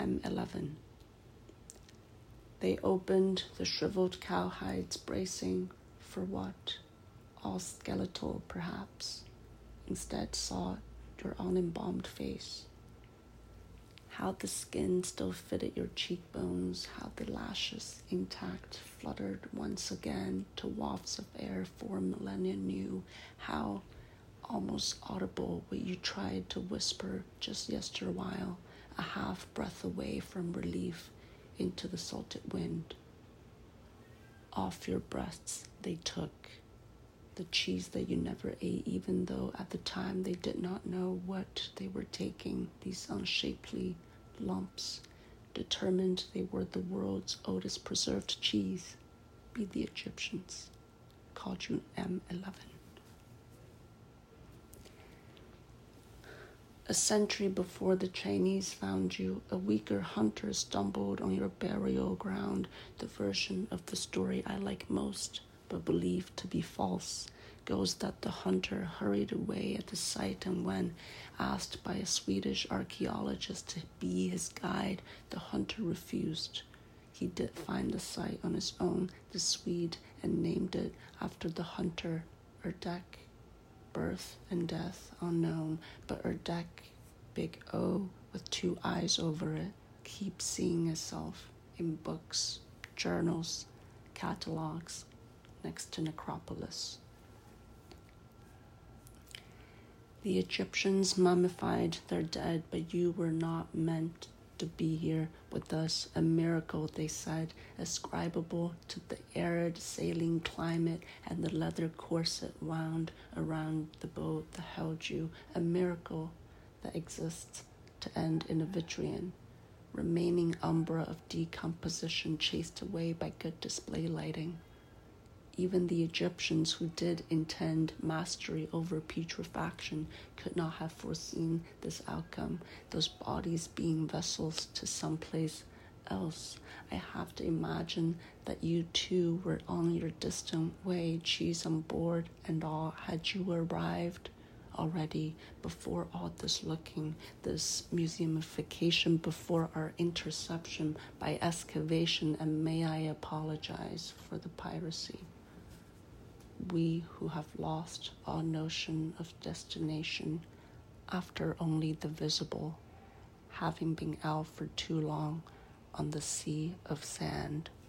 M11. They opened the shriveled cowhides, bracing for what? All skeletal, perhaps. Instead saw your unembalmed face. How the skin still fitted your cheekbones, how the lashes, intact, fluttered once again to wafts of air 4 millennia new, how, almost audible, what you tried to whisper just yesterwhile, a half breath away from relief into the salted wind. Off your breasts they took, the cheese that you never ate, even though at the time they did not know what they were taking, these unshapely lumps, determined they were the world's oldest preserved cheese. Be the Egyptians, called you M11. A century before the Chinese found you, a weaker hunter stumbled on your burial ground, the version of the story I like most, but believed to be false, goes that the hunter hurried away at the sight, and when asked by a Swedish archaeologist to be his guide, the hunter refused. He did find the site on his own, the Swede, and named it after the hunter, Erdek. Birth and death unknown, but Erdek, big O with 2 eyes over it, keeps seeing itself in books, journals, catalogs, next to Necropolis. The Egyptians mummified their dead, but you were not meant to be here with us, a miracle, they said, ascribable to the arid sailing climate and the leather corset wound around the boat that held you, a miracle that exists to end in a vitrion, remaining umbra of decomposition chased away by good display lighting. Even the Egyptians who did intend mastery over putrefaction could not have foreseen this outcome, those bodies being vessels to someplace else. I have to imagine that you too were on your distant way, cheese on board and all. Had you arrived already before all this looking, this museumification, before our interception by excavation, and may I apologize for the piracy. We who have lost all notion of destination after only the visible, having been out for too long on the sea of sand.